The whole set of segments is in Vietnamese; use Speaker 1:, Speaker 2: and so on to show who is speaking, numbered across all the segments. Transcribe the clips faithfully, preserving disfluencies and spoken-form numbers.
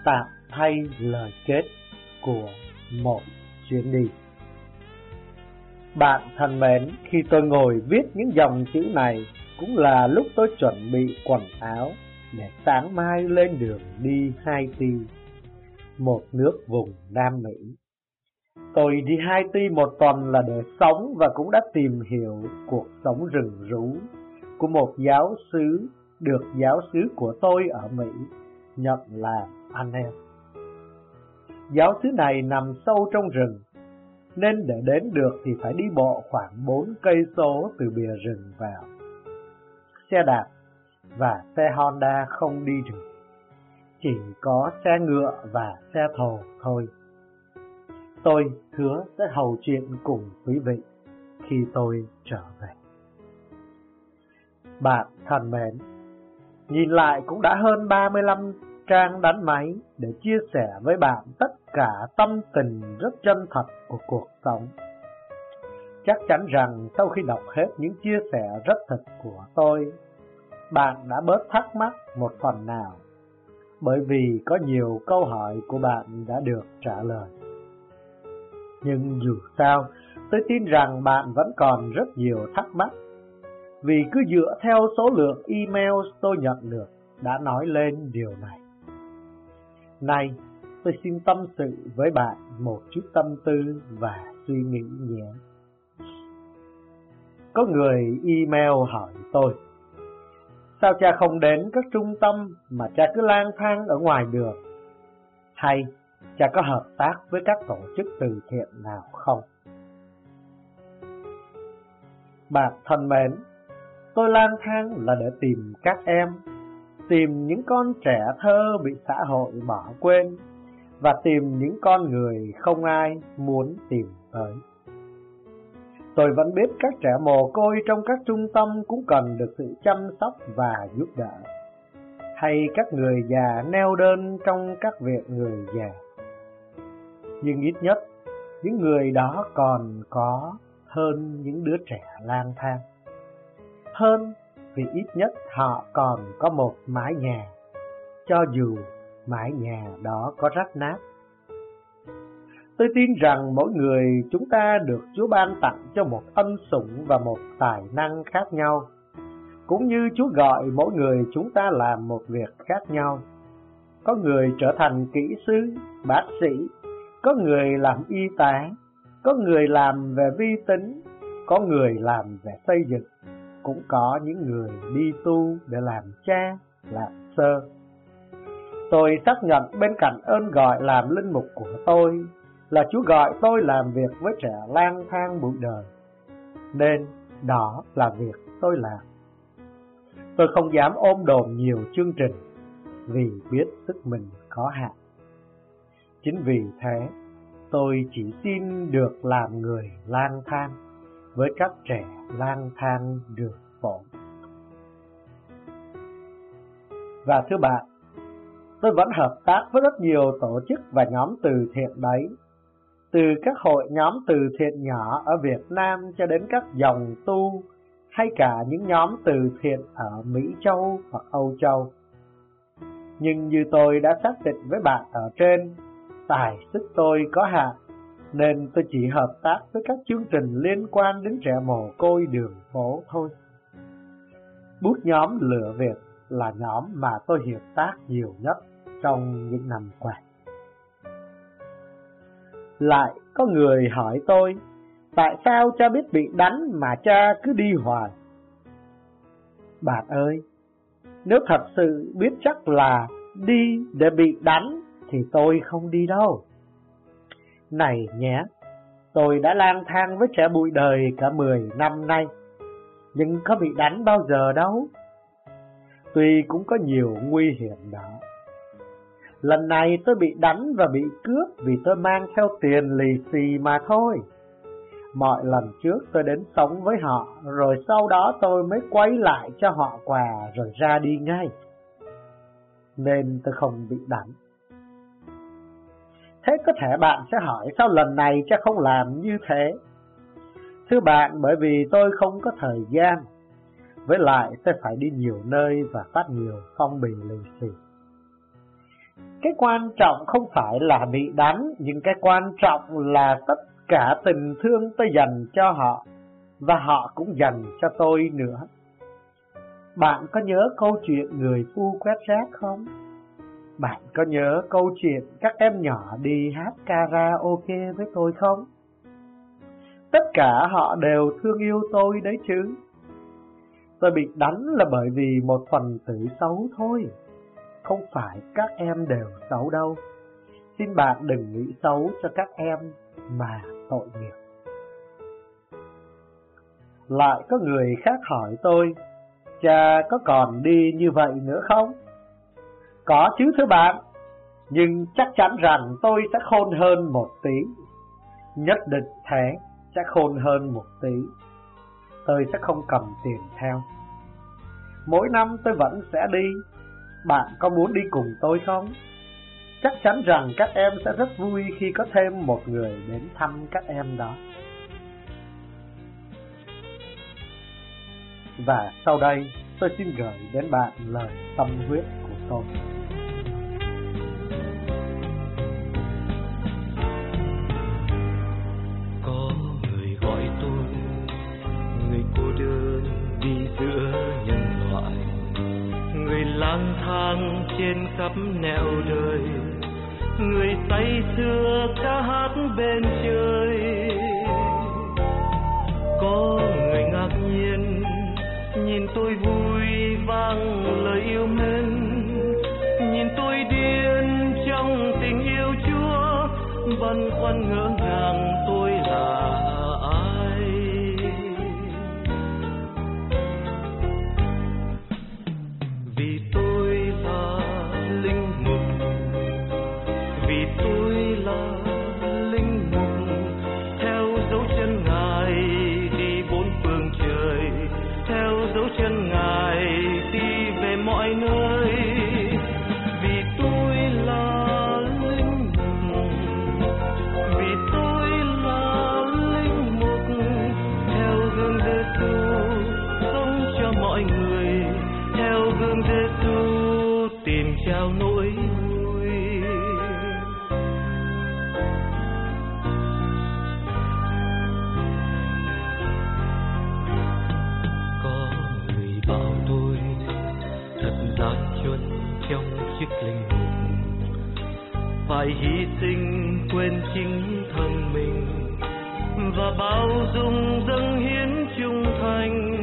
Speaker 1: tạm thay lời kết của một chuyến đi. Bạn thân mến, khi tôi ngồi viết những dòng chữ này cũng là lúc tôi chuẩn bị quần áo để sáng mai lên đường đi Haiti, một nước vùng Nam Mỹ. Tôi đi Haiti một tuần là để sống và cũng đã tìm hiểu cuộc sống rừng rú của một giáo xứ được giáo xứ của tôi ở Mỹ nhận làm anh em. Giáo xứ này nằm sâu trong rừng, nên để đến được thì phải đi bộ khoảng bốn cây số từ bìa rừng vào. Xe đạp và xe Honda không đi được, chỉ có xe ngựa và xe thồ thôi. Tôi hứa sẽ hầu chuyện cùng quý vị khi tôi trở về. Bạn thân mến, nhìn lại cũng đã hơn ba mươi lăm trang đánh máy để chia sẻ với bạn tất cả tâm tình rất chân thật của cuộc sống. Chắc chắn rằng sau khi đọc hết những chia sẻ rất thật của tôi, bạn đã bớt thắc mắc một phần nào, bởi vì có nhiều câu hỏi của bạn đã được trả lời. Nhưng dù sao, tôi tin rằng bạn vẫn còn rất nhiều thắc mắc, vì cứ dựa theo số lượng email tôi nhận được đã nói lên điều này. Nay, tôi xin tâm sự với bạn một chút tâm tư và suy nghĩ nhé. Có người email hỏi tôi, sao cha không đến các trung tâm mà cha cứ lang thang ở ngoài đường? Hay cha có hợp tác với các tổ chức từ thiện nào không? Bạn thân mến, tôi lang thang là để tìm các em, tìm những con trẻ thơ bị xã hội bỏ quên và tìm những con người không ai muốn tìm tới. Tôi vẫn biết các trẻ mồ côi trong các trung tâm cũng cần được sự chăm sóc và giúp đỡ, hay các người già neo đơn trong các viện người già. Nhưng ít nhất, những người đó còn có hơn những đứa trẻ lang thang. Hơn vì ít nhất họ còn có một mái nhà, cho dù mái nhà đó có rách nát. Tôi tin rằng mỗi người chúng ta được Chúa ban tặng cho một ân sủng và một tài năng khác nhau, cũng như Chúa gọi mỗi người chúng ta làm một việc khác nhau. Có người trở thành kỹ sư, bác sĩ, có người làm y tá, có người làm về vi tính, có người làm về xây dựng, cũng có những người đi tu để làm cha, làm sơ. Tôi xác nhận bên cạnh ơn gọi làm linh mục của tôi là Chúa gọi tôi làm việc với trẻ lang thang bụi đời, nên đó là việc tôi làm. Tôi không dám ôm đồm nhiều chương trình vì biết sức mình có hạn. Chính vì thế, tôi chỉ xin được làm người lang thang với các trẻ lang thang đường phố. Và thưa bạn, tôi vẫn hợp tác với rất nhiều tổ chức và nhóm từ thiện đấy, từ các hội nhóm từ thiện nhỏ ở Việt Nam cho đến các dòng tu, hay cả những nhóm từ thiện ở Mỹ Châu hoặc Âu Châu. Nhưng như tôi đã xác định với bạn ở trên, tài sức tôi có hạn, nên tôi chỉ hợp tác với các chương trình liên quan đến trẻ mồ côi đường phố thôi. Bút nhóm Lửa Việt là nhóm mà tôi hợp tác nhiều nhất trong những năm qua. Lại có người hỏi tôi, tại sao cha biết bị đánh mà cha cứ đi hoài? Bạn ơi, nếu thật sự biết chắc là đi để bị đánh thì tôi không đi đâu. Này nhé, tôi đã lang thang với trẻ bụi đời cả mười năm nay, nhưng có bị đánh bao giờ đâu. Tuy cũng có nhiều nguy hiểm đó. Lần này tôi bị đánh và bị cướp vì tôi mang theo tiền lì xì mà thôi. Mọi lần trước tôi đến sống với họ, rồi sau đó tôi mới quay lại cho họ quà rồi ra đi ngay. Nên tôi không bị đánh. Thế có thể bạn sẽ hỏi sao lần này cha không làm như thế? Thưa bạn, bởi vì tôi không có thời gian. Với lại tôi phải đi nhiều nơi và phát nhiều phong bì lì xì. Cái quan trọng không phải là bị đánh, nhưng cái quan trọng là tất cả tình thương tôi dành cho họ, và họ cũng dành cho tôi nữa. Bạn có nhớ câu chuyện người phu quét rác không? Bạn có nhớ câu chuyện các em nhỏ đi hát karaoke với tôi không? Tất cả họ đều thương yêu tôi đấy chứ. Tôi bị đánh là bởi vì một phần tử xấu thôi. Không phải các em đều xấu đâu. Xin bạn đừng nghĩ xấu cho các em mà tội nghiệp. Lại có người khác hỏi tôi, cha có còn đi như vậy nữa không? Có chứ thưa bạn, nhưng chắc chắn rằng tôi sẽ khôn hơn một tí. Nhất định thế, sẽ khôn hơn một tí. Tôi sẽ không cầm tiền theo. Mỗi năm tôi vẫn sẽ đi. Bạn có muốn đi cùng tôi không? Chắc chắn rằng các em sẽ rất vui khi có thêm một người đến thăm các em đó. Và sau đây tôi xin gửi đến bạn lời tâm huyết của tôi.
Speaker 2: Có người gọi tôi, người cô đơn đi giữa nhân loại, người lang thang trên khắp nẻo đời, người say sưa ca hát bên trời. Có người ngạc nhiên nhìn tôi vui vang lời yêu mến, nhìn tôi điên trong tình yêu Chúa, băn khoăn ngỡ ngàng tôi là ai. Vì tôi là linh mục, vì tôi là linh mục, theo dấu chân Ngài đi bốn phương trời, theo dấu chân Ngài đi về mọi nơi. Vì tôi là linh mục, vì tôi là linh mục, theo gương Giêsu sống cho mọi người, theo gương Giêsu tìm trao nỗi vui. Có người bảo tôi thật gian truân trong chiếc linh mục, phải hy sinh quên chính thân mình và bao dung dâng hiến trung thành.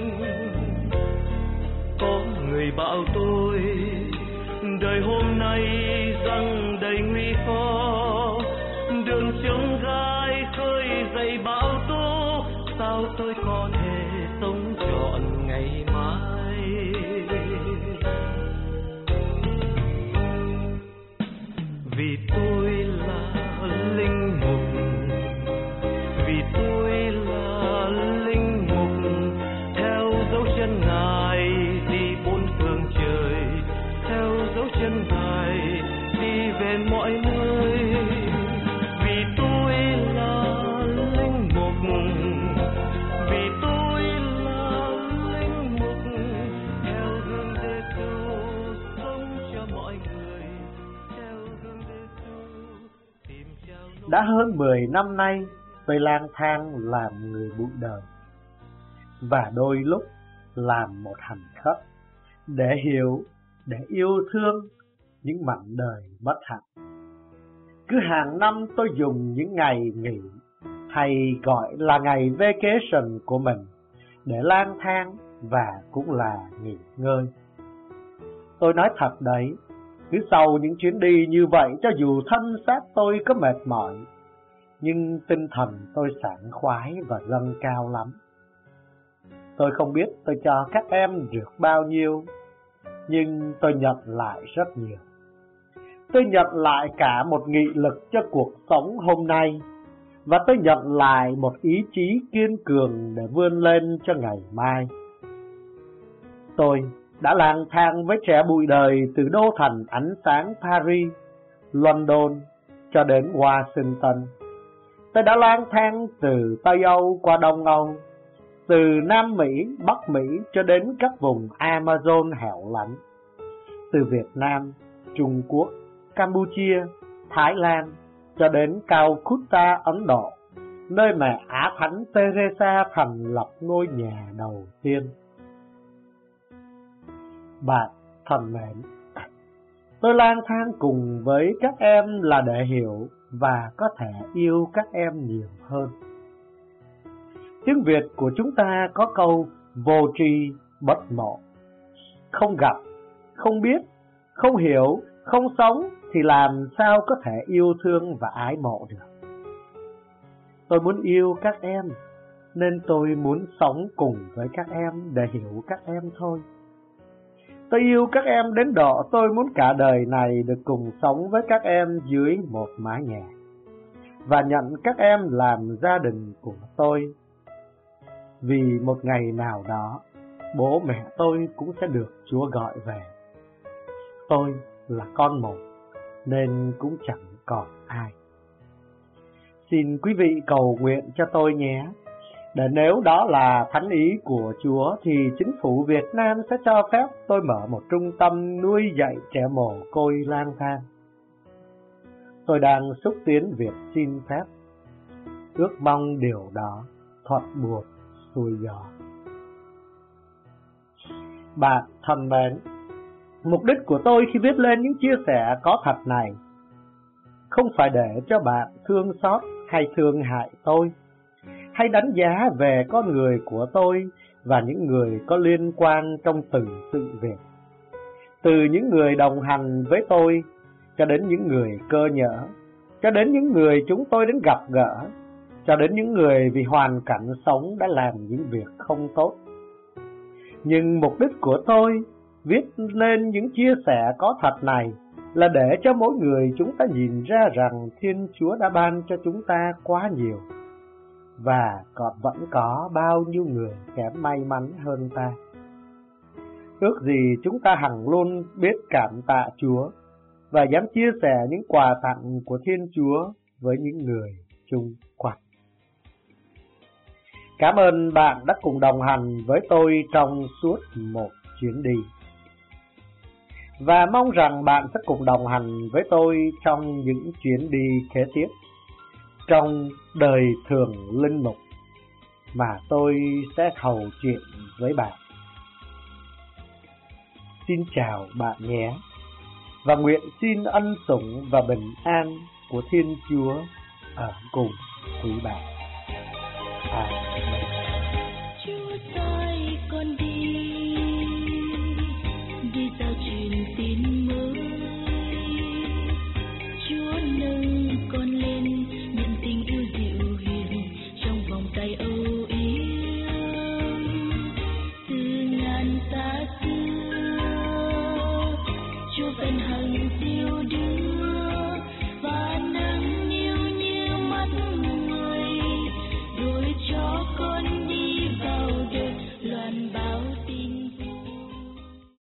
Speaker 2: Có người bảo tôi đời hôm nay rằng đầy nguy khó, đường chông gai khơi dậy bão tố, sao tôi có thể sống trọn ngày mai. Vì tôi là linh mục, vì tôi là linh mục, theo dấu chân Ngài đi bốn phương trời, theo dấu chân Ngài đi về mọi nơi. Vì tôi là linh mục, vì tôi là linh mục, theo gương Giêsu sống cho mọi người, theo gương Giêsu tìm trao nỗi.
Speaker 1: Đã hơn mười năm nay tôi lang thang làm người bụi đời, và đôi lúc làm một hành khất để hiểu, để yêu thương những mảnh đời bất hạnh. Cứ hàng năm tôi dùng những ngày nghỉ, hay gọi là ngày vacation của mình, để lang thang và cũng là nghỉ ngơi. Tôi nói thật đấy, cứ sau những chuyến đi như vậy, cho dù thân xác tôi có mệt mỏi, nhưng tinh thần tôi sảng khoái và dâng cao lắm. Tôi không biết tôi cho các em được bao nhiêu, nhưng tôi nhận lại rất nhiều. Tôi nhận lại cả một nghị lực cho cuộc sống hôm nay, và tôi nhận lại một ý chí kiên cường để vươn lên cho ngày mai. Tôi đã lang thang với trẻ bụi đời từ đô thành ánh sáng Paris, London cho đến Washington. Tôi đã lang thang từ Tây Âu qua Đông Âu, từ Nam Mỹ, Bắc Mỹ cho đến các vùng Amazon hẻo lánh, từ Việt Nam, Trung Quốc, Campuchia, Thái Lan cho đến Calcutta, Ấn Độ, nơi mà Á Thánh Teresa thành lập ngôi nhà đầu tiên. Bạn thân mến, tôi lang thang cùng với các em là để hiểu và có thể yêu các em nhiều hơn. Tiếng Việt của chúng ta có câu vô tri bất ngộ. Không gặp, không biết, không hiểu, không sống thì làm sao có thể yêu thương và ái mộ được. Tôi muốn yêu các em, nên tôi muốn sống cùng với các em để hiểu các em thôi. Tôi yêu các em đến độ tôi muốn cả đời này được cùng sống với các em dưới một mái nhà và nhận các em làm gia đình của tôi. Vì một ngày nào đó, bố mẹ tôi cũng sẽ được Chúa gọi về. Tôi là con một, nên cũng chẳng còn ai. Xin quý vị cầu nguyện cho tôi nhé, để nếu đó là thánh ý của Chúa thì chính phủ Việt Nam sẽ cho phép tôi mở một trung tâm nuôi dạy trẻ mồ côi lang thang. Tôi đang xúc tiến việc xin phép, ước mong điều đó thuận buồm xuôi gió. Bạn thân mến, mục đích của tôi khi viết lên những chia sẻ có thật này không phải để cho bạn thương xót hay thương hại tôi, hay đánh giá về con người của tôi và những người có liên quan trong từng sự việc. Từ những người đồng hành với tôi, cho đến những người cơ nhỡ, cho đến những người chúng tôi đến gặp gỡ, cho đến những người vì hoàn cảnh sống đã làm những việc không tốt. Nhưng mục đích của tôi viết nên những chia sẻ có thật này là để cho mỗi người chúng ta nhìn ra rằng Thiên Chúa đã ban cho chúng ta quá nhiều, và còn vẫn có bao nhiêu người kém may mắn hơn ta. Ước gì chúng ta hằng luôn biết cảm tạ Chúa và dám chia sẻ những quà tặng của Thiên Chúa với những người chung quanh. Cảm ơn bạn đã cùng đồng hành với tôi trong suốt một chuyến đi, và mong rằng bạn sẽ cùng đồng hành với tôi trong những chuyến đi kế tiếp trong đời thường linh mục mà tôi sẽ hầu chuyện với bạn. Xin chào bạn nhé, và nguyện xin ân sủng và bình an của Thiên Chúa ở cùng quý bạn. Amen.